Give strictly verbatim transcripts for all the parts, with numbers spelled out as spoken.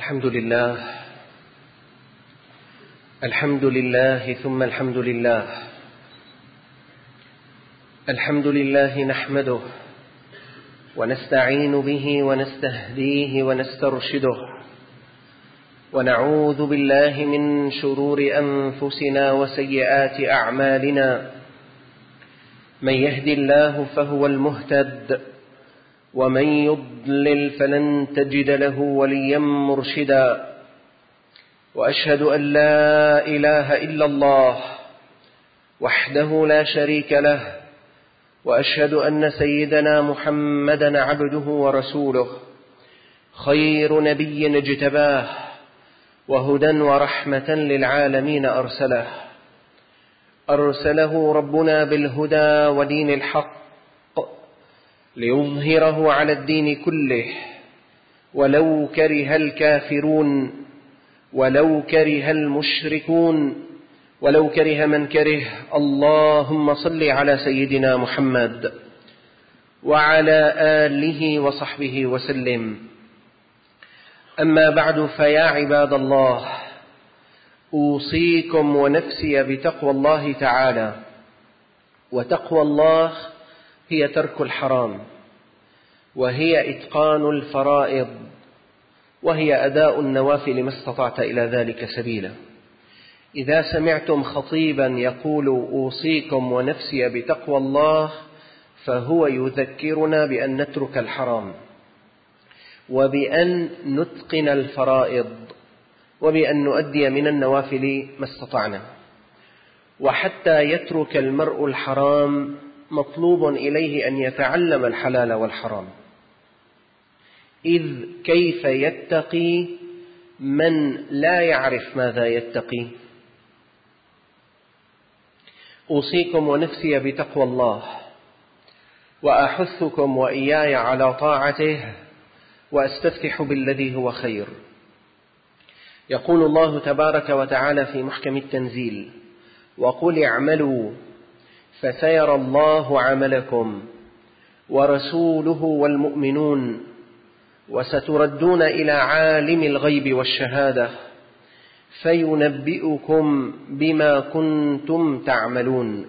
الحمد لله الحمد لله ثم الحمد لله الحمد لله نحمده ونستعين به ونستهديه ونسترشده ونعوذ بالله من شرور أنفسنا وسيئات أعمالنا. من يهد الله فهو المهتد ومن يضلل فلن تجد له وليا مرشدا. وأشهد أن لا إله إلا الله وحده لا شريك له، وأشهد أن سيدنا محمدا عبده ورسوله، خير نبي اجتباه وهدى ورحمة للعالمين أرسله أرسله ربنا بالهدى ودين الحق ليظهره على الدين كله ولو كره الكافرون ولو كره المشركون ولو كره من كره. اللهم صل على سيدنا محمد وعلى آله وصحبه وسلم. أما بعد، فيا عباد الله، أوصيكم ونفسي بتقوى الله تعالى. وتقوى الله هي ترك الحرام، وهي إتقان الفرائض، وهي أداء النوافل ما استطعت إلى ذلك سبيلا. إذا سمعتم خطيبا يقول أوصيكم ونفسي بتقوى الله، فهو يذكرنا بأن نترك الحرام، وبأن نتقن الفرائض، وبأن نؤدي من النوافل ما استطعنا. وحتى يترك المرء الحرام مطلوب إليه أن يتعلم الحلال والحرام، إذ كيف يتقي من لا يعرف ماذا يتقي؟ أوصيكم ونفسي بتقوى الله، وأحثكم وإياي على طاعته، وأستفتح بالذي هو خير. يقول الله تبارك وتعالى في محكم التنزيل: وقل اعملوا فسيرى الله عملكم ورسوله والمؤمنون وستردون إلى عالم الغيب والشهادة فينبئكم بما كنتم تعملون.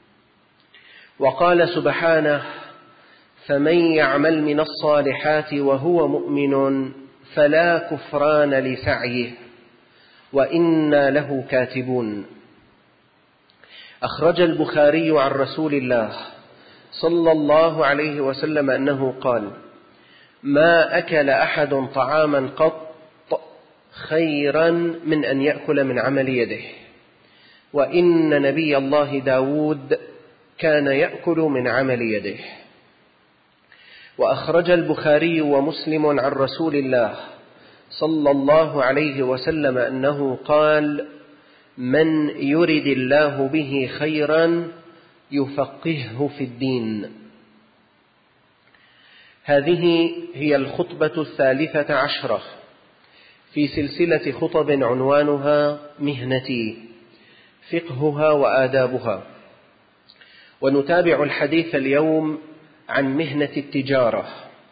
وقال سبحانه: فمن يعمل من الصالحات وهو مؤمن فلا كفران لسعيه وإنا له كاتبون. أخرج البخاري عن رسول الله صلى الله عليه وسلم أنه قال: ما أكل أحد طعاما قط خيرا من أن يأكل من عمل يده، وإن نبي الله داود كان يأكل من عمل يده. وأخرج البخاري ومسلم عن رسول الله صلى الله عليه وسلم أنه قال: من يرد الله به خيرا يفقهه في الدين. هذه هي الخطبة الثالثة عشرة في سلسلة خطب عنوانها مهنتي، فقهها وآدابها. ونتابع الحديث اليوم عن مهنة التجارة،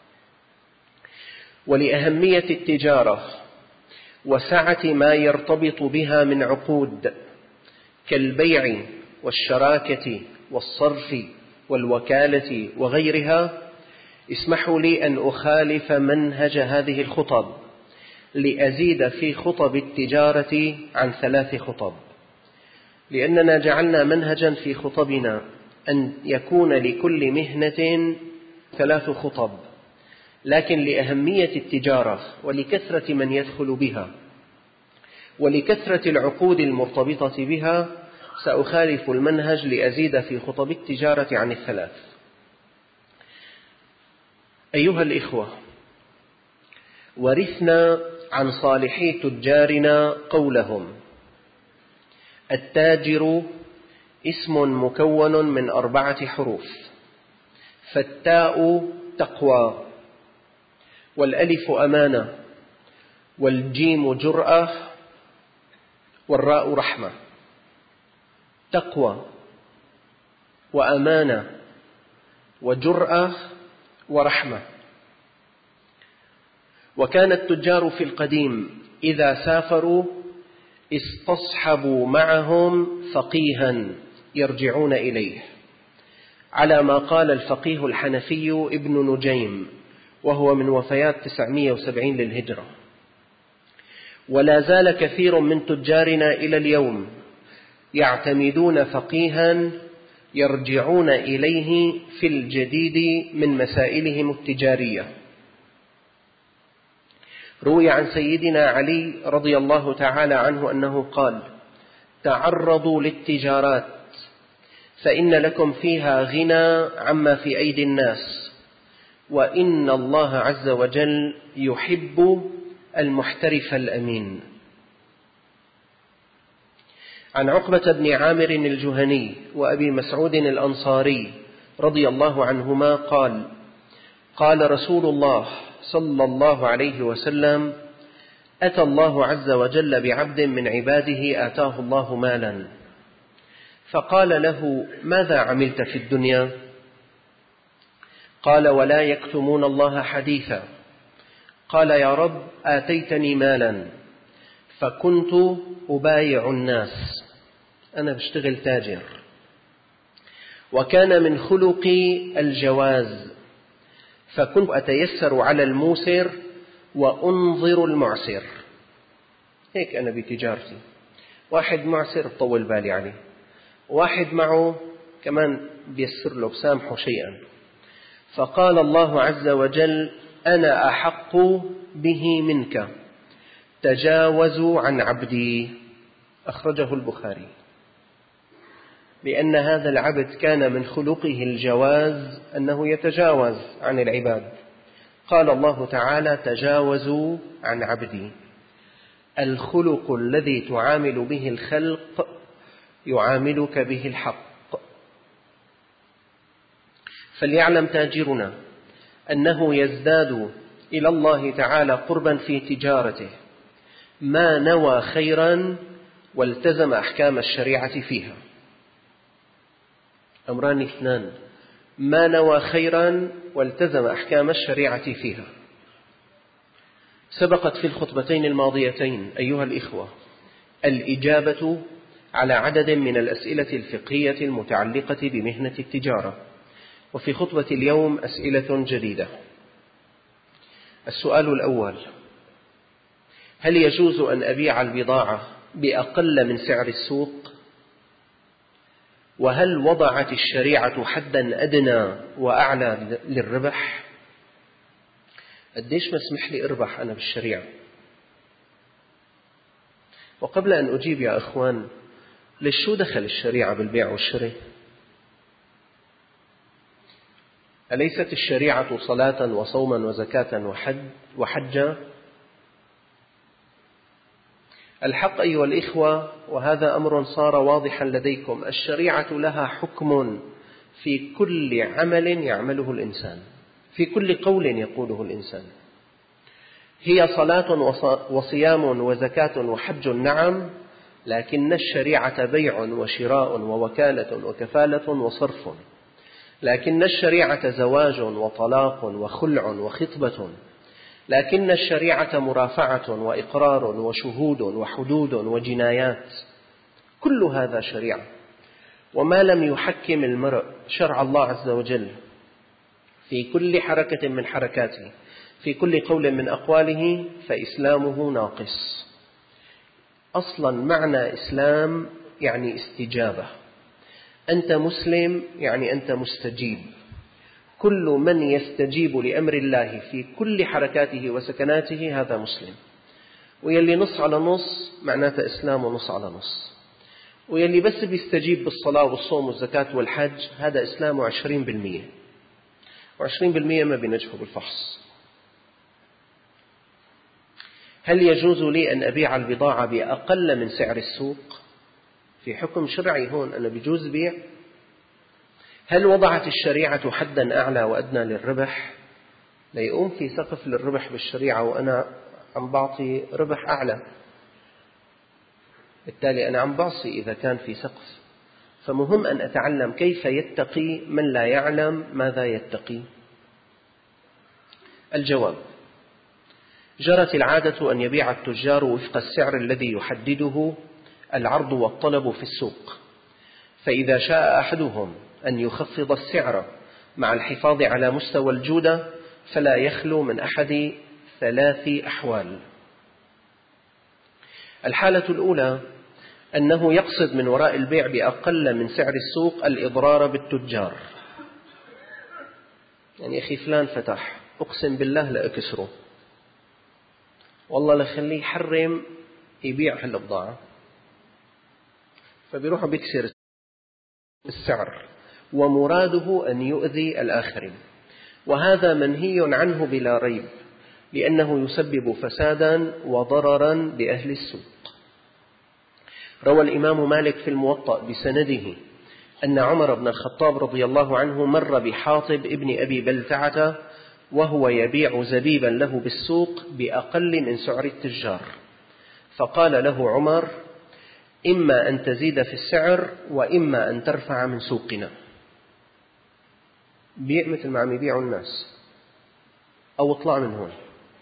ولأهمية التجارة وسعة ما يرتبط بها من عقود كالبيع والشراكة والصرف والوكالة وغيرها. اسمحوا لي أن أخالف منهج هذه الخطب لأزيد في خطب التجارة عن ثلاث خطب، لأننا جعلنا منهجا في خطبنا أن يكون لكل مهنة ثلاث خطب، لكن لأهمية التجارة ولكثرة من يدخل بها ولكثرة العقود المرتبطة بها سأخالف المنهج لأزيد في خطب التجارة عن الثلاث. أيها الإخوة، ورثنا عن صالحي تجارنا قولهم: التاجر اسم مكون من أربعة حروف، فالتاء تقوى، والألف أمانة، والجيم جرأة، والراء رحمة. تقوى وأمانة وجرأة ورحمة. وكان التجار في القديم إذا سافروا استصحبوا معهم فقيها يرجعون إليه، على ما قال الفقيه الحنفي ابن نجيم، وهو من وفيات تسعمائة وسبعين للهجرة. ولا زال كثير من تجارنا إلى اليوم يعتمدون فقيها يرجعون إليه في الجديد من مسائلهم التجارية. روي عن سيدنا علي رضي الله تعالى عنه أنه قال: تعرضوا للتجارات فإن لكم فيها غنى عما في أيدي الناس، وإن الله عز وجل يحب المحترف الأمين. عن عقبة بن عامر الجهني وأبي مسعود الأنصاري رضي الله عنهما قال: قال رسول الله صلى الله عليه وسلم: أتى الله عز وجل بعبد من عباده آتاه الله مالا، فقال له: ماذا عملت في الدنيا؟ قال: ولا يكتمون الله حديثا. قال: يا رب، آتيتني مالا فكنت أبايع الناس، أنا بشتغل تاجر، وكان من خلقي الجواز، فكنت أتيسر على الموسر وأنظر المعسر. هيك أنا بتجارتي، واحد معسر بطول بالي عليه، واحد معه كمان بيسر له بسامحه شيئا. فقال الله عز وجل: أنا أحق به منك، تجاوزوا عن عبدي. أخرجه البخاري. لأن هذا العبد كان من خلقه الجواز، أنه يتجاوز عن العباد. قال الله تعالى: تجاوزوا عن عبدي. الخلق الذي تعامل به الخلق يعاملك به الحق. فليعلم تاجرنا أنه يزداد إلى الله تعالى قربا في تجارته ما نوى خيرا والتزم أحكام الشريعة فيها. أمران اثنان: ما نوى خيرا والتزم أحكام الشريعة فيها. سبقت في الخطبتين الماضيتين أيها الإخوة الإجابة على عدد من الأسئلة الفقهية المتعلقة بمهنة التجارة، وفي خطبة اليوم أسئلة جديدة. السؤال الأول: هل يجوز أن أبيع البضاعة بأقل من سعر السوق؟ وهل وضعت الشريعة حدا أدنى وأعلى للربح؟ قديش مسمح لي أربح أنا بالشريعة؟ وقبل أن أجيب يا أخوان، ليش شو دخل الشريعة بالبيع والشراء؟ أليست الشريعة صلاة وصوما وزكاة وحج وحجا؟ الحق أيها الإخوة، وهذا أمر صار واضحا لديكم، الشريعة لها حكم في كل عمل يعمله الإنسان، في كل قول يقوله الإنسان. هي صلاة وصيام وزكاة وحج، نعم، لكن الشريعة بيع وشراء ووكالة وكفالة وصرف. لكن الشريعة زواج وطلاق وخلع وخطبة. لكن الشريعة مرافعة وإقرار وشهود وحدود وجنايات. كل هذا شريعة. وما لم يحكم المرء شرع الله عز وجل في كل حركة من حركاته، في كل قول من أقواله، فإسلامه ناقص. أصلا معنى إسلام يعني استجابة. أنت مسلم يعني أنت مستجيب. كل من يستجيب لأمر الله في كل حركاته وسكناته هذا مسلم. ويلي نص على نص معناته إسلام ونص على نص. ويلي بس بيستجيب بالصلاة والصوم والزكاة والحج هذا إسلام عشرين بالمئة، وعشرين بالمئة ما بينجحوا بالفحص. هل يجوز لي أن أبيع البضاعة بأقل من سعر السوق؟ في حكم شرعي هون أنا بيجوز بيع. هل وضعت الشريعة حدا أعلى وأدنى للربح؟ ليقوم في سقف للربح بالشريعة وأنا عم بعطي ربح أعلى، بالتالي أنا عم بعصي إذا كان في سقف. فمهم أن أتعلم كيف يتقي من لا يعلم ماذا يتقي. الجواب: جرت العادة أن يبيع التجار وفق السعر الذي يحدده العرض والطلب في السوق، فإذا شاء أحدهم أن يخفض السعر مع الحفاظ على مستوى الجودة فلا يخلو من أحد ثلاث أحوال. الحالة الأولى أنه يقصد من وراء البيع بأقل من سعر السوق الإضرار بالتجار، يعني أخي فلان فتح أقسم بالله لأكسره، والله لخليه يحرم يبيع هالبضاعة، فبيروح بيكسر السعر ومراده أن يؤذي الآخرين، وهذا منهي عنه بلا ريب لأنه يسبب فسادا وضررا بأهل السوق. روى الإمام مالك في الموطأ بسنده أن عمر بن الخطاب رضي الله عنه مر بحاطب ابن أبي بلتعة وهو يبيع زبيبا له بالسوق بأقل من سعر التجار، فقال له عمر: إما أن تزيد في السعر وإما أن ترفع من سوقنا. بيع مثل ما عم يبيعوا الناس، أو اطلع من هون.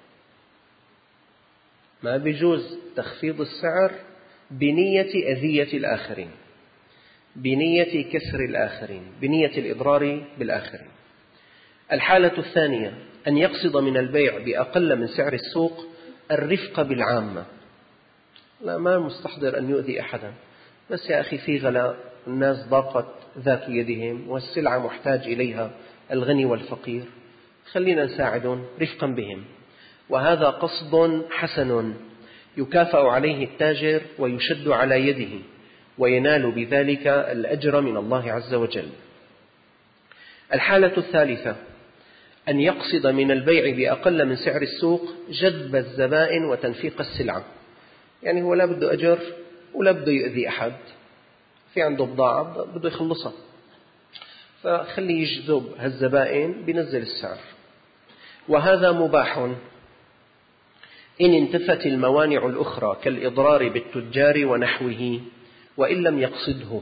ما بيجوز تخفيض السعر بنية أذية الآخرين، بنية كسر الآخرين، بنية الإضرار بالآخرين. الحالة الثانية أن يقصد من البيع بأقل من سعر السوق الرفق بالعامة، لا ما مستحضر أن يؤذي أحدا، بس يا أخي في غلاء، الناس ضاقت ذات يدهم والسلعة محتاج إليها الغني والفقير، خلينا نساعدهم رفقا بهم، وهذا قصد حسن يكافأ عليه التاجر ويشد على يده وينال بذلك الأجر من الله عز وجل. الحالة الثالثة أن يقصد من البيع بأقل من سعر السوق جذب الزبائن وتنفيق السلعة، يعني هو لا بده أجر ولا بده يؤذي أحد، في عنده بضاعة بده يخلصها، فخلي يجذب هالزبائن بنزل السعر، وهذا مباح إن انتفت الموانع الأخرى كالإضرار بالتجار ونحوه وإن لم يقصده.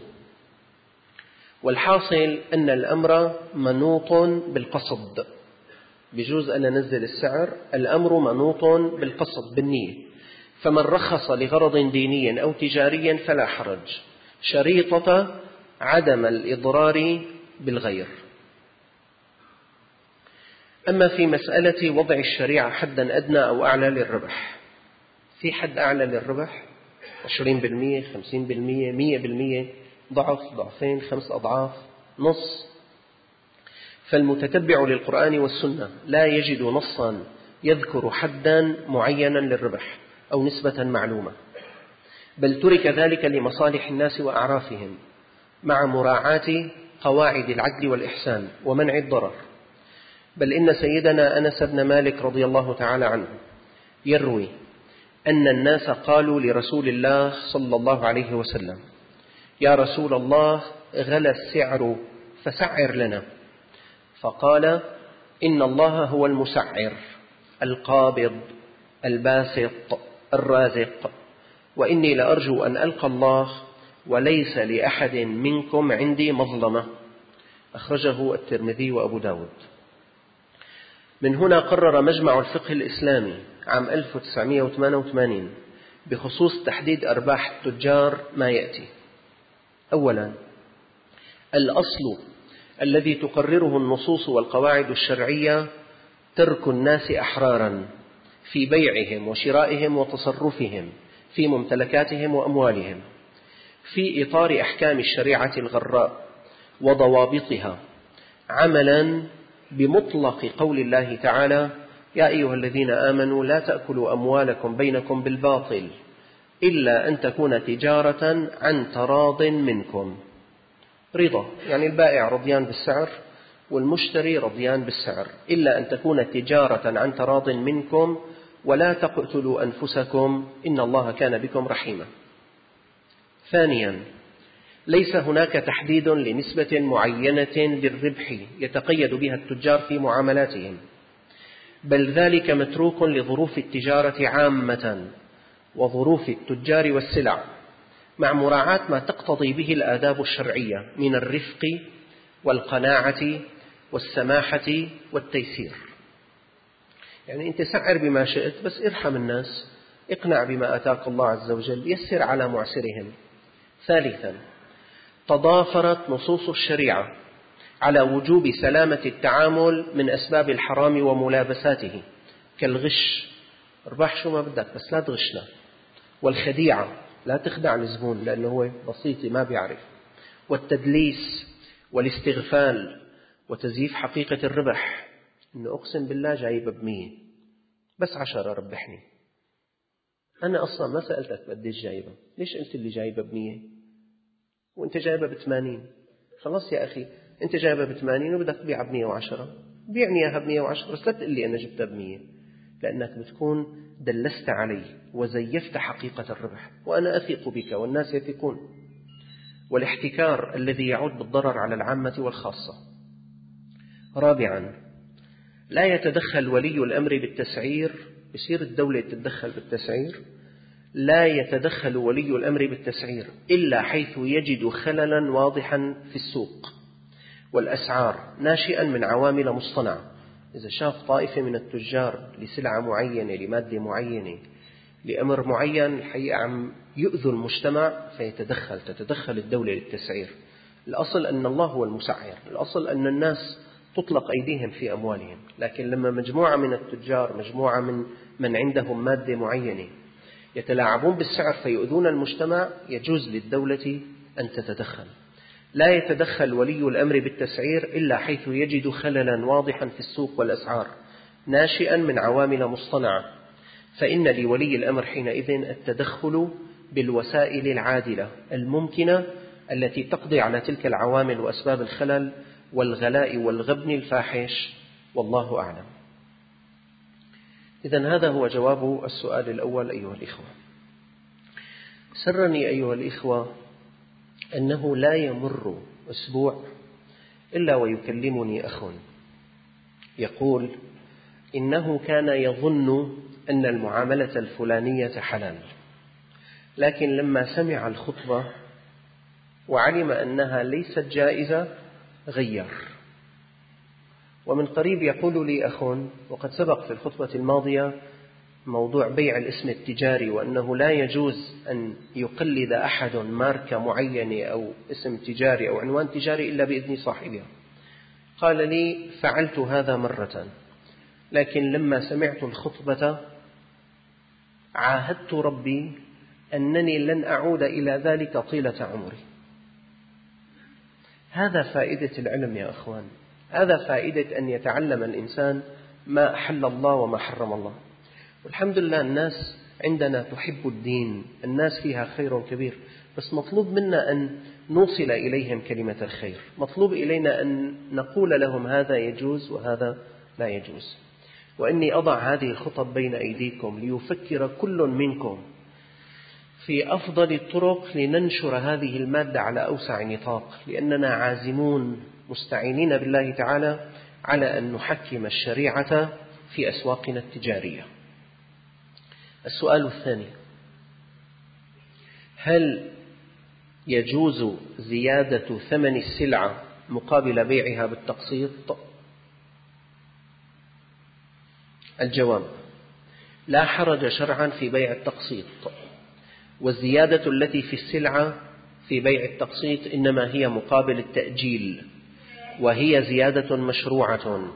والحاصل أن الأمر منوط بالقصد، بجوز أن ننزل السعر، الأمر منوط بالقصد بالنية، فمن رخص لغرض ديني أو تجاري فلا حرج، شريطة عدم الإضرار بالغير. أما في مسألة وضع الشريعة حدا أدنى أو أعلى للربح، في حد أعلى للربح عشرين بالمئة، خمسين بالمئة، مئة بالمئة، ضعف، ضعفين، خمس أضعاف، نص. فالمتتبع للقرآن والسنة لا يجد نصا يذكر حدا معينا للربح أو نسبة معلومة، بل ترك ذلك لمصالح الناس وأعرافهم مع مراعاة قواعد العدل والإحسان ومنع الضرر. بل إن سيدنا أنس بن مالك رضي الله تعالى عنه يروي أن الناس قالوا لرسول الله صلى الله عليه وسلم: يا رسول الله، غلى السعر فسعر لنا. فقال: إن الله هو المسعر القابض الباسط الرازق، وإني لأرجو أن ألقى الله وليس لأحد منكم عندي مظلمة. أخرجه الترمذي وأبو داود. من هنا قرر مجمع الفقه الإسلامي عام ألف وتسعمئة وثمانية وثمانين بخصوص تحديد أرباح التجار ما يأتي: أولا، الأصل الذي تقرره النصوص والقواعد الشرعية ترك الناس أحرارا في بيعهم وشرائهم وتصرفهم في ممتلكاتهم وأموالهم في إطار أحكام الشريعة الغراء وضوابطها، عملا بمطلق قول الله تعالى: يا أيها الذين آمنوا لا تأكلوا أموالكم بينكم بالباطل إلا أن تكون تجارة عن تراض منكم. رضا يعني البائع رضيان بالسعر والمشتري رضيان بالسعر، إلا أن تكون تجارة عن تراض منكم ولا تقتلوا أنفسكم إن الله كان بكم رحيما. ثانيا، ليس هناك تحديد لنسبة معينة للربح يتقيد بها التجار في معاملاتهم، بل ذلك متروك لظروف التجارة عامة وظروف التجار والسلع، مع مراعاة ما تقتضي به الآداب الشرعية من الرفق والقناعة والسماحة والتيسير. يعني أنت سعر بما شئت بس ارحم الناس، اقنع بما آتاك الله عز وجل، يسر على معسرهم. ثالثا، تضافرت نصوص الشريعة على وجوب سلامة التعامل من أسباب الحرام وملابساته، كالغش، اربح شو ما بدك بس لا تغشنا، والخديعة، لا تخدع الزبون لأنه هو بسيط ما بيعرف، والتدليس والاستغفال وتزييف حقيقة الربح، إنه أقسم بالله جايبة بمية بس عشرة ربحني، أنا أصلا ما سألتك قديش جايبة، ليش قلت اللي جايبة بمية وأنت جايبة بثمانين؟ خلاص يا أخي أنت جايبة بثمانين وبدك تبيع بمية وعشرة، بيعني إياها بمية وعشرة بس لا تقول لي أنا جبتها بمية، لأنك بتكون دلست علي وزيفت حقيقة الربح، وأنا أثق بك والناس يثقون. والاحتكار الذي يعود بالضرر على العامة والخاصة. رابعا، لا يتدخل ولي الأمر بالتسعير، يصير الدولة تتدخل بالتسعير، لا يتدخل ولي الأمر بالتسعير إلا حيث يجد خللا واضحا في السوق والأسعار ناشئا من عوامل مصطنعة. إذا شاف طائفة من التجار لسلعة معينة لمادة معينة لأمر معين الحقيقة عم يؤذوا المجتمع فيتدخل، تتدخل الدولة للتسعير. الأصل أن الله هو المسعر، الأصل أن الناس تطلق أيديهم في أموالهم، لكن لما مجموعة من التجار، مجموعة من من عندهم مادة معينة يتلاعبون بالسعر فيؤذون المجتمع، يجوز للدولة أن تتدخل. لا يتدخل ولي الأمر بالتسعير إلا حيث يجد خللا واضحا في السوق والأسعار ناشئا من عوامل مصطنعة، فإن لولي الأمر حينئذ التدخل بالوسائل العادلة الممكنة التي تقضي على تلك العوامل وأسباب الخلل والغلاء والغبن الفاحش، والله أعلم. إذن هذا هو جواب السؤال الأول أيها الإخوة. سرني أيها الإخوة أنه لا يمر أسبوع إلا ويكلمني أخ يقول إنه كان يظن أن المعاملة الفلانية حلال، لكن لما سمع الخطبة وعلم أنها ليست جائزة غير. ومن قريب يقول لي أخ، وقد سبق في الخطبة الماضية موضوع بيع الاسم التجاري وأنه لا يجوز أن يقلد أحد ماركة معينة أو اسم تجاري أو عنوان تجاري إلا بإذن صاحبها. قال لي فعلت هذا مرة، لكن لما سمعت الخطبة عاهدت ربي أنني لن أعود إلى ذلك طيلة عمري. هذا فائدة العلم يا أخوان، هذا فائدة أن يتعلم الإنسان ما أحل الله وما حرم الله. والحمد لله الناس عندنا تحب الدين، الناس فيها خير كبير، بس مطلوب منا أن نوصل إليهم كلمة الخير، مطلوب إلينا أن نقول لهم هذا يجوز وهذا لا يجوز. وإني أضع هذه الخطب بين أيديكم ليفكر كل منكم في أفضل الطرق لننشر هذه المادة على أوسع نطاق، لأننا عازمون مستعينين بالله تعالى على أن نحكم الشريعة في أسواقنا التجارية. السؤال الثاني: هل يجوز زيادة ثمن السلعة مقابل بيعها بالتقسيط؟ الجواب: لا حرج شرعا في بيع التقسيط، والزيادة التي في السلعة في بيع التقسيط إنما هي مقابل التأجيل، وهي زيادة مشروعة،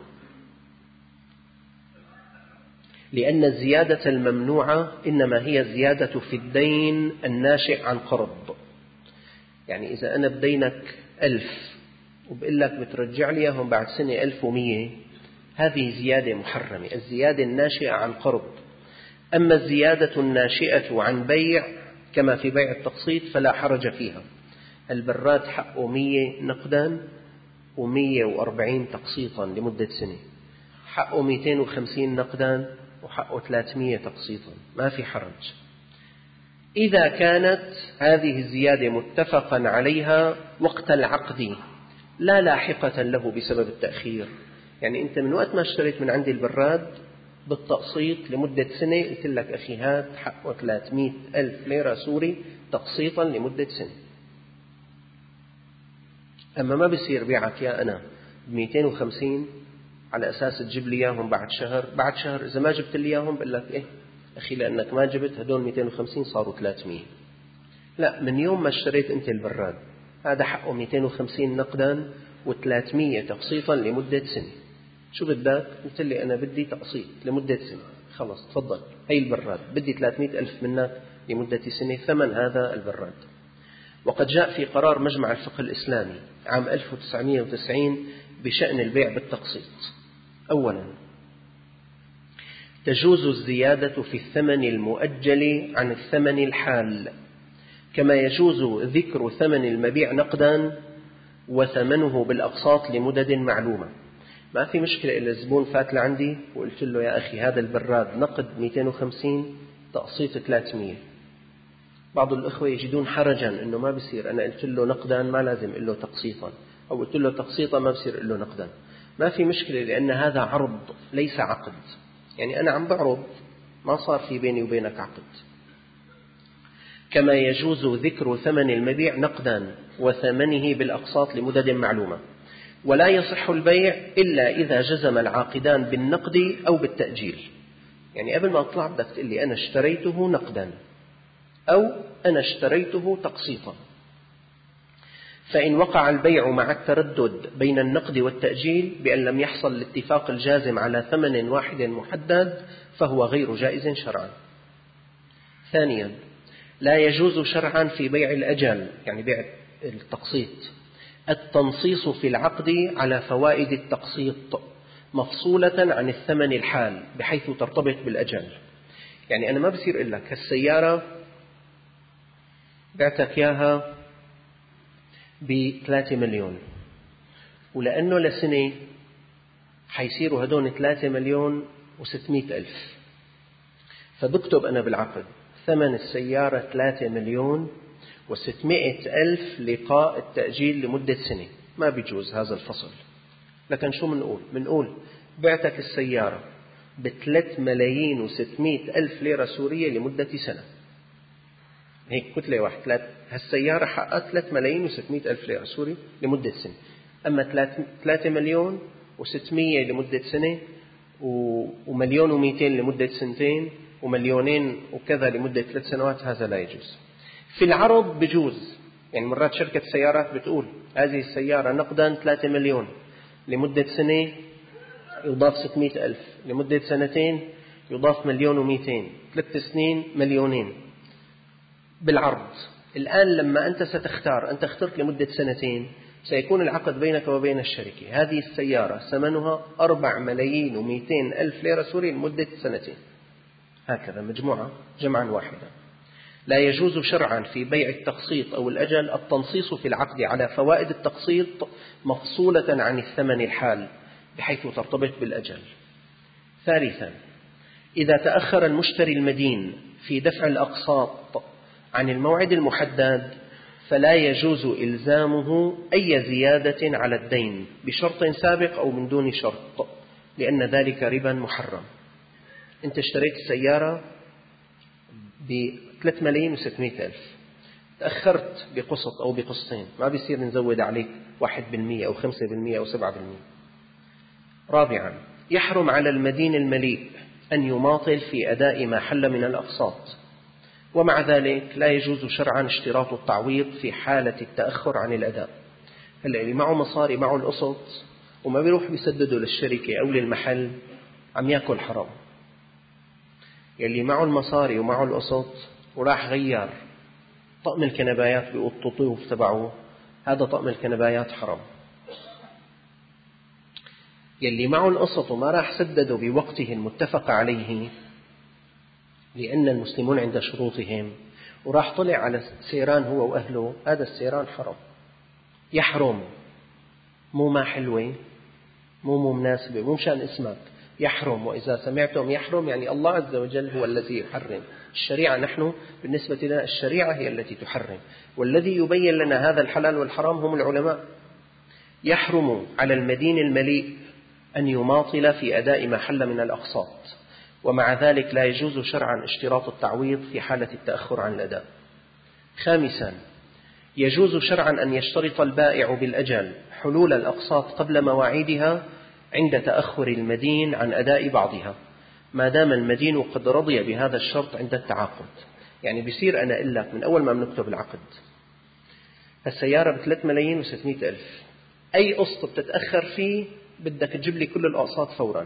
لأن الزيادة الممنوعة إنما هي زيادة في الدين الناشئ عن قرض. يعني إذا أنا بدينك ألف وبقول لك بترجع لي هم بعد سنة ألف ومية، هذه زيادة محرمة، الزيادة الناشئة عن قرض. أما الزيادة الناشئة عن بيع كما في بيع التقسيط فلا حرج فيها. البراد حقه مية نقدا ومية وأربعين تقسيطا لمدة سنة، حقه مئتين وخمسين نقدا وحقه ثلاثمية تقسيطا، ما في حرج. إذا كانت هذه الزيادة متفقا عليها وقت العقد لا لاحقة له بسبب التأخير. يعني أنت من وقت ما اشتريت من عندي البراد بالتقسيط لمدة سنة قلت لك أخي هات حقه ثلاثمئة ألف ليرة سوري تقسيطا لمدة سنة. أما ما بصير بيعك يا أنا بمئتين وخمسين على أساس تجيب لي إياهم بعد شهر. بعد شهر إذا ما جبت لي إياهم بقول لك إيه أخي لأنك ما جبت هدول مئتين وخمسين صاروا ثلاثمئة. لا، من يوم ما اشتريت أنت البراد هذا حقه مئتين وخمسين نقدا وثلاثمئة تقسيطا لمدة سنة. شو بدك؟ قلت لي أنا بدي تقسيط لمدة سنة، خلص تفضل هي البراد بدي ثلاثمئة ألف منك لمدة سنة ثمن هذا البراد. وقد جاء في قرار مجمع الفقه الإسلامي عام ألف وتسعمئة وتسعين بشأن البيع بالتقسيط. أولا، تجوز الزيادة في الثمن المؤجل عن الثمن الحال، كما يجوز ذكر ثمن المبيع نقدا وثمنه بالأقساط لمدد معلومة. ما في مشكلة إلا الزبون فات لعندي وقلت له يا أخي هذا البراد نقد مئتين وخمسين تقسيط ثلاثمئة. بعض الأخوة يجدون حرجا أنه ما بصير أنا قلت له نقدا ما لازم إله تقسيطا، أو قلت له تقسيطا ما بصير إله نقدا. ما في مشكلة لأن هذا عرض ليس عقد، يعني أنا عم بعرض ما صار في بيني وبينك عقد. كما يجوز ذكر ثمن المبيع نقدا وثمنه بالأقساط لمدد معلومة. ولا يصح البيع إلا إذا جزم العاقدان بالنقد أو بالتأجيل. يعني قبل ما أطلع بدك تقول لي أنا اشتريته نقدا أو أنا اشتريته تقسيطا. فإن وقع البيع مع التردد بين النقد والتأجيل بأن لم يحصل الاتفاق الجازم على ثمن واحد محدد فهو غير جائز شرعا. ثانيا، لا يجوز شرعا في بيع الأجل يعني بيع التقسيط التنصيص في العقد على فوائد التقسيط مفصولة عن الثمن الحال بحيث ترتبط بالأجل. يعني أنا ما بصير أقول لك هالسيارة بعتك إياها بثلاثة مليون ولأنه لسنة حيصيروا هدون ثلاثة مليون وستمئة ألف، فبكتب أنا بالعقد ثمن السيارة ثلاثة مليون وستمئة ألف لقاء التأجيل لمدة سنة. ما بيجوز هذا الفصل. لكن شو منقول؟ منقول بعتك السيارة بثلاث ملايين وستمئة ألف ليرة سورية لمدة سنة. هيك كتلة واحدة هالسيارة حققت ثلاث ملايين وستمئة ألف ليرة سوري لمدة سنة. أما ثلاثة مليون وستمئة لمدة سنة ومليون ومئتين لمدة سنتين ومليونين وكذا لمدة ثلاث سنوات هذا لا يجوز. في العرض بجوز، يعني مرات شركة سيارات بتقول هذه السيارة نقدا ثلاثة مليون لمدة سنة يضاف ستمئة ألف، لمدة سنتين يضاف مليون ومئتين، ثلاث سنين مليونين بالعرض. الآن لما أنت ستختار، أنت اخترت لمدة سنتين، سيكون العقد بينك وبين الشركة هذه السيارة ثمنها أربع ملايين ومئتين ألف ليرة سوري لمدة سنتين، هكذا مجموعة جمعا واحدا. لا يجوز شرعا في بيع التقسيط أو الأجل التنصيص في العقد على فوائد التقسيط مفصولة عن الثمن الحال بحيث ترتبط بالأجل. ثالثا، إذا تأخر المشتري المدين في دفع الأقساط عن الموعد المحدد فلا يجوز إلزامه أي زيادة على الدين بشرط سابق أو من دون شرط، لأن ذلك ربا محرم. أنت اشتريت السيارة بثلاث ملايين وستمئة ألف، تأخرت بقسط أو بقسطين، ما بيصير نزود عليك واحد بالمئة أو خمسة بالمئة أو سبعة بالمئة. رابعا، يحرم على المدين المليء أن يماطل في أداء ما حل من الأقساط، ومع ذلك لا يجوز شرعا اشتراط التعويض في حالة التأخر عن الأداء. هلا اللي معه مصاري معه القسط وما بيروح بيسدده للشركة أو للمحل عم يأكل حرام. يلي معه المصاري ومعه القسط وراح غير طقم الكنبايات بالطوف تبعه، هذا طقم الكنبايات حرام. يلي معه القسط وما راح سدده بوقته المتفق عليه لأن المسلمون عند شروطهم وراح طلع على سيران هو وأهله، هذا السيران حرام، يحرم. مو ما حلوة، مو مو مناسبة، مو مشان اسمك، يحرم. وإذا سمعتم يحرم يعني الله عز وجل هو الذي يحرم. الشريعة نحن بالنسبة لنا الشريعة هي التي تحرم، والذي يبين لنا هذا الحلال والحرام هم العلماء. يحرم على المدين المليء أن يماطل في أداء ما حل من الأقساط، ومع ذلك لا يجوز شرعا اشتراط التعويض في حالة التأخر عن الأداء. خامسا، يجوز شرعا أن يشترط البائع بالأجل حلول الأقساط قبل مواعيدها عند تأخر المدين عن أداء بعضها ما دام المدين قد رضي بهذا الشرط عند التعاقد. يعني بيصير أنا أقول لك من أول ما بنكتب العقد السيارة بثلاث ملايين وستمائة ألف، أي قسط بتتأخر فيه بدك تجيب لي كل الأقساط فورا.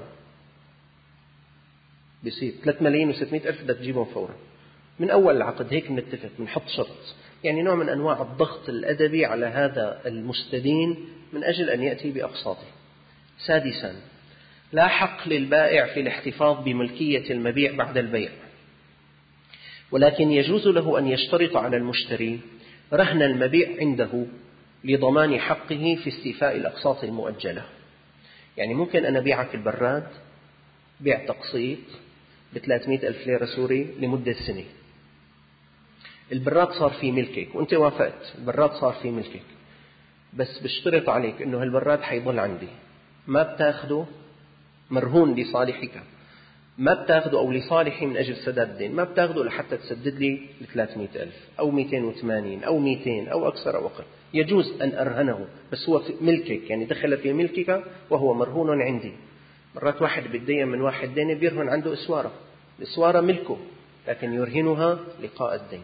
بيصير ثلاث ملايين وستمائة ألف بدك تجيبهم فورا من أول العقد. هيك بنتفق، بنحط شرط، يعني نوع من أنواع الضغط الأدبي على هذا المستدين من أجل أن يأتي بأقساطه. سادسا، لا حق للبائع في الاحتفاظ بملكية المبيع بعد البيع، ولكن يجوز له أن يشترط على المشتري رهن المبيع عنده لضمان حقه في استيفاء الأقساط المؤجلة. يعني ممكن أنا بيعك البراد بيع تقسيط بثلاثمائة ألف ليرة سوري لمدة سنة، البراد صار في ملكك وأنت وافقت، البراد صار في ملكك، بس بشترط عليك أنه هالبراد حيضل عندي، ما بتاخده مرهون لصالحك، ما بتاخده أو لصالحي من أجل سداد الدين، ما بتاخده لحتى تسدد لي ثلاثمائة ألف أو مئتين وثمانين أو مئتين أو أكثر أو أقل. يجوز أن أرهنه، بس هو في ملكك، يعني دخل في ملكك وهو مرهون عندي. مرات واحد بيتدين من واحد دين بيرهن عنده إسوارة، الإسوارة ملكه لكن يرهنها لقاء الدين.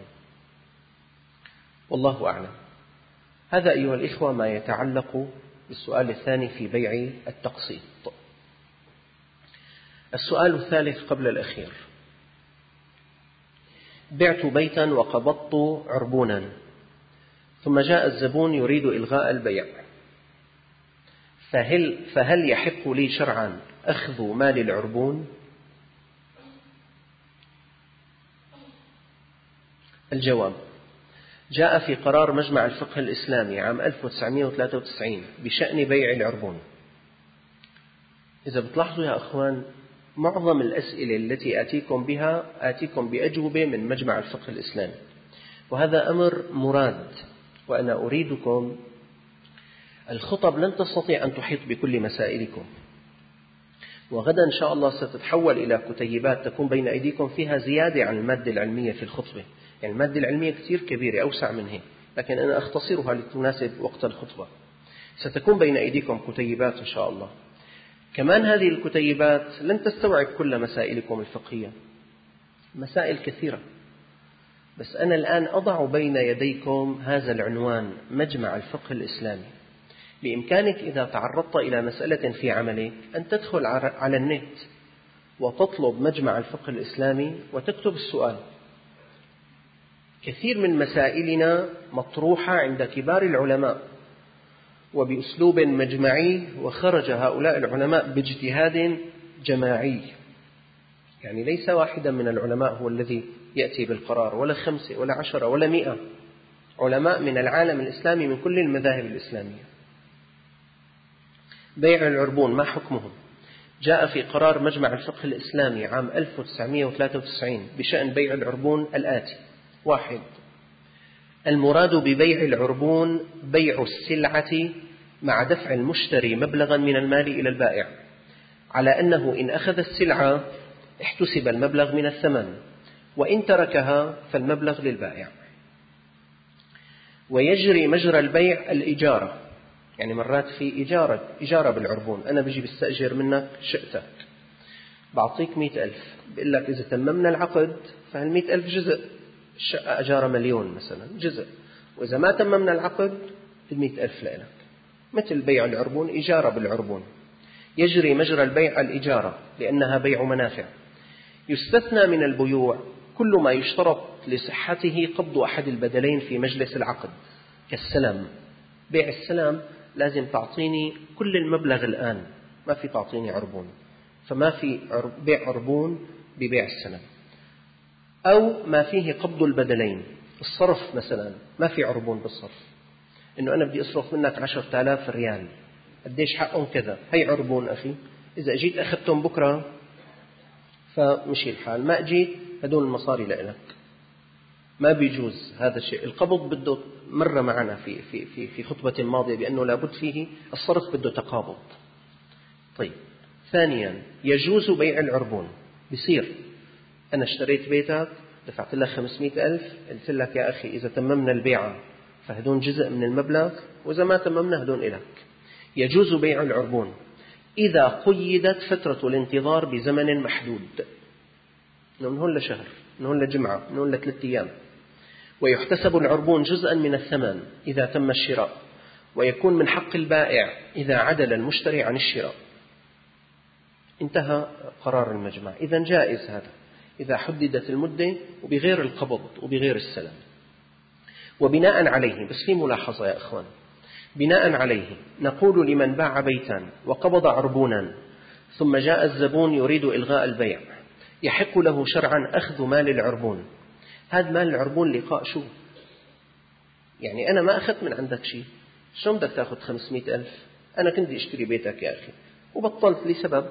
والله أعلم. هذا أيها الإخوة ما يتعلق بالسؤال الثاني في بيع التقسيط. السؤال الثالث قبل الأخير: بعت بيتا وقبضت عربونا، ثم جاء الزبون يريد إلغاء البيع، فهل, فهل يحق لي شرعا أخذ مال العربون؟ الجواب: جاء في قرار مجمع الفقه الإسلامي عام ألف وتسعمائة وثلاثة وتسعين بشأن بيع العربون. إذا بتلاحظوا يا أخوان، معظم الأسئلة التي آتيكم بها آتيكم بأجوبة من مجمع الفقه الإسلامي، وهذا أمر مراد، وأنا أريدكم. الخطب لن تستطيع أن تحيط بكل مسائلكم، وغدا إن شاء الله ستتحول إلى كتيبات تكون بين أيديكم فيها زيادة عن المادة العلمية في الخطبة. يعني المادة العلمية كثير كبيرة أوسع من هيك، لكن أنا أختصرها لتناسب وقت الخطبة. ستكون بين أيديكم كتيبات إن شاء الله. كمان هذه الكتيبات لن تستوعب كل مسائلكم الفقهية، مسائل كثيرة، بس أنا الآن أضع بين يديكم هذا العنوان: مجمع الفقه الإسلامي. بإمكانك إذا تعرضت إلى مسألة في عملك أن تدخل على النت وتطلب مجمع الفقه الإسلامي وتكتب السؤال. كثير من مسائلنا مطروحة عند كبار العلماء وبأسلوب مجمعي، وخرج هؤلاء العلماء باجتهاد جماعي، يعني ليس واحدا من العلماء هو الذي يأتي بالقرار، ولا خمسة ولا عشرة ولا مئة، علماء من العالم الإسلامي من كل المذاهب الإسلامية. بيع العربون ما حكمه؟ جاء في قرار مجمع الفقه الإسلامي عام ألف وتسعمائة وثلاثة وتسعين بشأن بيع العربون الآتي: واحد، المراد ببيع العربون بيع السلعة مع دفع المشتري مبلغا من المال إلى البائع، على أنه إن أخذ السلعة احتسب المبلغ من الثمن، وإن تركها فالمبلغ للبائع. ويجري مجرى البيع الإجارة، يعني مرات في إجارة إجارة بالعربون، أنا بجي بستأجر منك شقتك، بعطيك مئة ألف، بقول لك إذا تممنا العقد فهالمئة ألف جزء، الشقة أجارة مليون مثلا جزء، وإذا ما تممنا العقد المئة ألف لك. مثل بيع العربون، إجارة بالعربون. يجري مجرى البيع الإجارة لأنها بيع منافع. يستثنى من البيوع كل ما يشترط لصحته قبض أحد البدلين في مجلس العقد، كالسلام. بيع السلام لازم تعطيني كل المبلغ الآن، ما في تعطيني عربون، فما في بيع عربون ببيع السلام. أو ما فيه قبض البدلين، الصرف مثلا ما في عربون بالصرف، إنه أنا بدي أصرف منك عشرة آلاف ريال، قديش حقهم كذا، هي عربون أخي، إذا أجيت أخذتهم بكرة فمشي الحال، ما أجيت هدول المصاري لإلك. ما بيجوز هذا الشيء. القبض بده مر معنا في في في في خطبة ماضية بأنه لابد فيه الصرف بده تقابض. طيب، ثانيا يجوز بيع العربون. بصير أنا اشتريت بيتك دفعت لك خمسمئة ألف، قلت لك يا أخي إذا تممنا البيعة فهدون جزء من المبلغ، وإذا ما تممنا هدون إلك. يجوز بيع العربون. إذا قيدت فترة الانتظار بزمن محدود، من هون لشهر، من هون لجمعة، من هون لثلاثة أيام. ويحتسب العربون جزءا من الثمن إذا تم الشراء، ويكون من حق البائع إذا عدل المشتري عن الشراء. انتهى قرار المجمع. إذن جائز هذا إذا حددت المدة وبغير القبض وبغير السلام. وبناء عليه، بس في ملاحظة يا أخوان، بناء عليه نقول لمن باع بيتا وقبض عربونا ثم جاء الزبون يريد إلغاء البيع، يحق له شرعا أخذ مال العربون. هذا مال العربون لقاء شو؟ يعني أنا ما أخذت من عندك شيء، شو بدك تأخذ خمسمائة ألف؟ أنا كنت أشتري بيتك يا أخي وبطلت لسبب،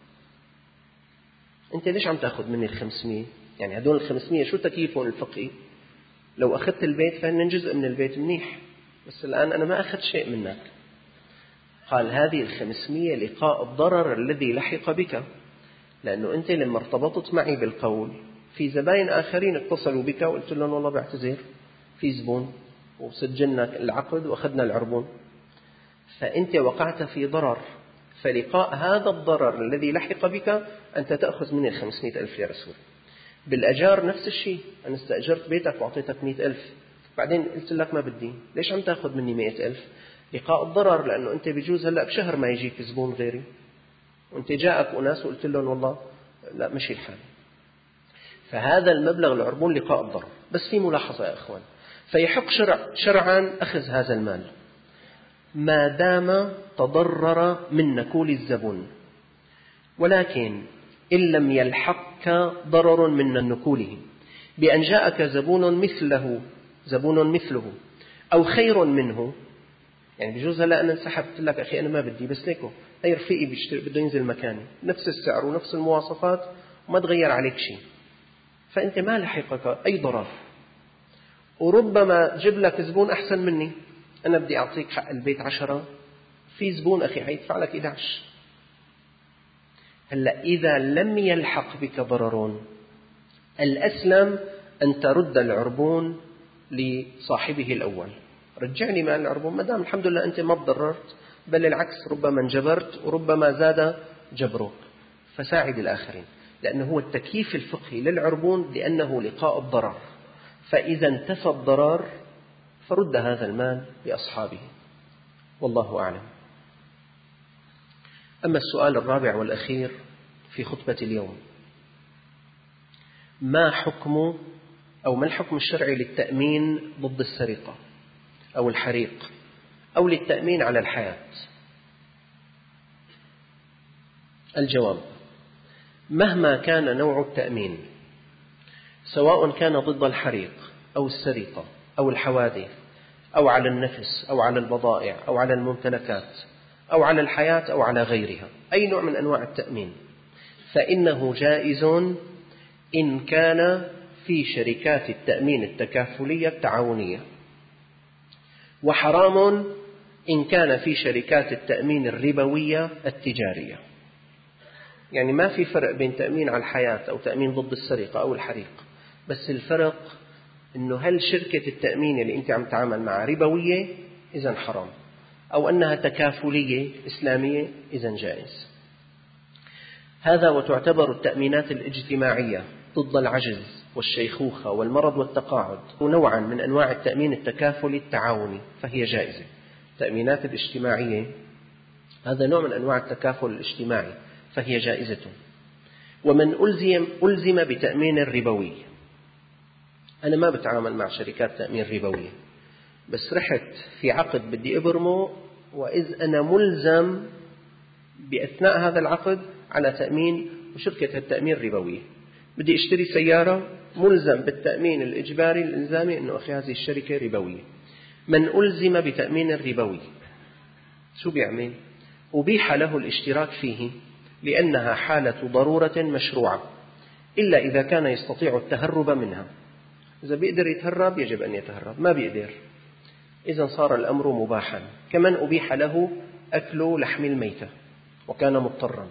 أنت ليش عم تأخذ مني الخمسمية؟ يعني هدول الخمسمية شو تكييفهم الفقهي؟ لو أخذت البيت فإن جزء من البيت منيح، بس الآن أنا ما أخذت شيء منك. قال هذه الخمسمية لقاء الضرر الذي لحق بك، لأنه أنت لما ارتبطت معي بالقول في زبائن آخرين اتصلوا بك وقلت لهم والله بعتذر في زبون وسجلنا العقد وأخذنا العربون، فأنت وقعت في ضرر، فلقاء هذا الضرر الذي لحق بك أنت تأخذ مني الخمسمائة ألف يا رسول. بالأجار نفس الشيء، أنا استأجرت بيتك وأعطيتك مئة ألف، بعدين قلت لك ما بدي، ليش عم تأخذ مني مئة ألف؟ لقاء الضرر، لأنه أنت بجوز هلأ بشهر ما يجيك زبون غيري، وأنت جاءك أناس وقلت لهم والله لا مشي الحال. فهذا المبلغ العربون لقاء الضرر. بس في ملاحظة يا أخوان، فيحق شرع شرعا أخذ هذا المال ما دام تضرر من نكول الزبون، ولكن إن لم يلحقك ضرر من نكوله بأن جاءك زبون مثله زبون مثله أو خير منه. يعني بجوز هلا أنا انسحبت لك أخي أنا ما بدي، بس ليكو أي رفيقي بيشتري بده ينزل مكاني نفس السعر ونفس المواصفات وما تغير عليك شيء، فأنت ما لحقك أي ضرر، وربما جيب لك زبون أحسن مني، أنا بدي أعطيك حق البيت عشرة، في زبون أخي حيدفع لك إحدى عشر. هلا إذا لم يلحق بك ضرر الأسلم أن ترد العربون لصاحبه الأول، رجعني مال العربون ما دام الحمد لله أنت ما تضررت، بل العكس ربما انجبرت وربما زاد جبرك، فساعد الآخرين، لأنه هو التكييف الفقهي للعربون لأنه لقاء الضرر، فإذا انتفى الضرر فرد هذا المال لأصحابه، والله أعلم. أما السؤال الرابع والأخير في خطبة اليوم، ما حكم أو ما الحكم الشرعي للتأمين ضد السرقة أو الحريق أو للتأمين على الحياة؟ الجواب: مهما كان نوع التأمين، سواء كان ضد الحريق أو السرقة أو الحوادث أو على النفس أو على البضائع أو على الممتلكات أو على الحياة أو على غيرها، أي نوع من أنواع التأمين، فإنه جائز إن كان في شركات التأمين التكافلية التعاونية، وحرام إن كان في شركات التأمين الربوية التجارية. يعني ما في فرق بين تأمين على الحياة أو تأمين ضد السرقة أو الحريق، بس الفرق إنه هل شركة التأمين اللي أنت عم تعامل معها ربوية إذن حرام، أو أنها تكافلية إسلامية إذن جائز. هذا وتعتبر التأمينات الاجتماعية ضد العجز والشيخوخة والمرض والتقاعد نوعا من أنواع التأمين التكافلي التعاوني، فهي جائزة. التأمينات الاجتماعية هذا نوع من أنواع التكافل الاجتماعي، فهي جائزة. ومن ألزم, ألزم بتأمين الربوي، أنا ما بتعامل مع شركات تأمين ربوية، بس رحت في عقد بدي أبرمه، وإذ أنا ملزم بأثناء هذا العقد على تأمين وشركة التأمين الربوية، بدي أشتري سيارة ملزم بالتأمين الإجباري الإلزامي أنه أخي هذه الشركة ربوية. من ألزم بتأمين الربوي شو بيعمل؟ أبيح له الاشتراك فيه لأنها حالة ضرورة مشروعة، إلا إذا كان يستطيع التهرب منها. إذا بيقدر يتهرب يجب أن يتهرب، ما بيقدر إذن صار الأمر مباحا. كمن أبيح له أكل لحم الميتة وكان مضطرا.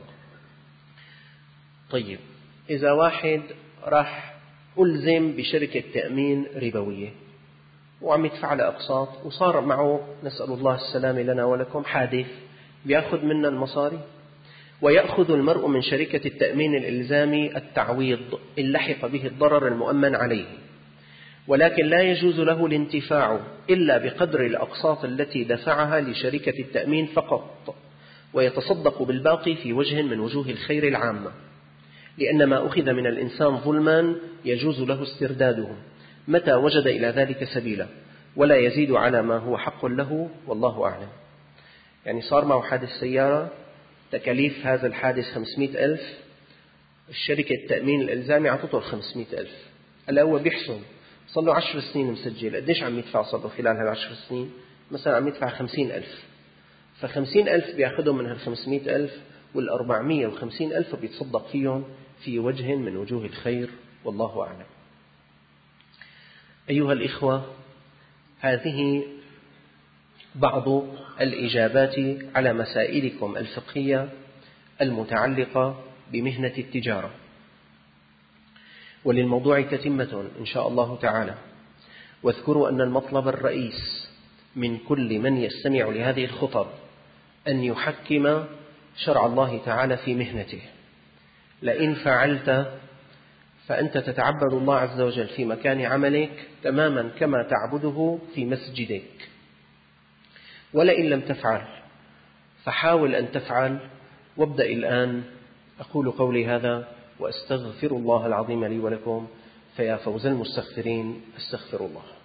طيب، إذا واحد راح ألزم بشركة تأمين ربوية وعم يدفع له أقساط، وصار معه نسأل الله السلامة لنا ولكم حادث بيأخذ منا المصاري، ويأخذ المرء من شركة التأمين الإلزامي التعويض إن لحق به الضرر المؤمن عليه، ولكن لا يجوز له الانتفاع إلا بقدر الأقساط التي دفعها لشركة التأمين فقط، ويتصدق بالباقي في وجه من وجوه الخير العامة، لأن ما أخذ من الإنسان ظلما يجوز له استرداده متى وجد إلى ذلك سبيلا، ولا يزيد على ما هو حق له، والله أعلم. يعني صار معه حادث سيارة، تكاليف هذا الحادث خمسمائة ألف، الشركة التأمين الإلزامي عطته خمسمائة ألف. هلا هو بيحسن صار له عشر سنين مسجل، قديش عم يدفع صار له خلال هالعشر سنين؟ مثلا عم يدفع خمسين ألف، فخمسين ألف بيأخذهم من هالخمسمائة ألف، والأربعمائة وخمسين ألف بيتصدق فيهم في وجه من وجوه الخير، والله أعلم. أيها الإخوة، هذه بعض الإجابات على مسائلكم الفقهية المتعلقة بمهنة التجارة، وللموضوع تتمة إن شاء الله تعالى. واذكروا أن المطلب الرئيس من كل من يستمع لهذه الخطب أن يحكم شرع الله تعالى في مهنته. لئن فعلت فأنت تتعبد الله عز وجل في مكان عملك تماما كما تعبده في مسجدك، ولئن لم تفعل فحاول أن تفعل، وابدأ الآن. أقول قولي هذا وأستغفر الله العظيم لي ولكم، فيا فوز المستغفرين، استغفر الله.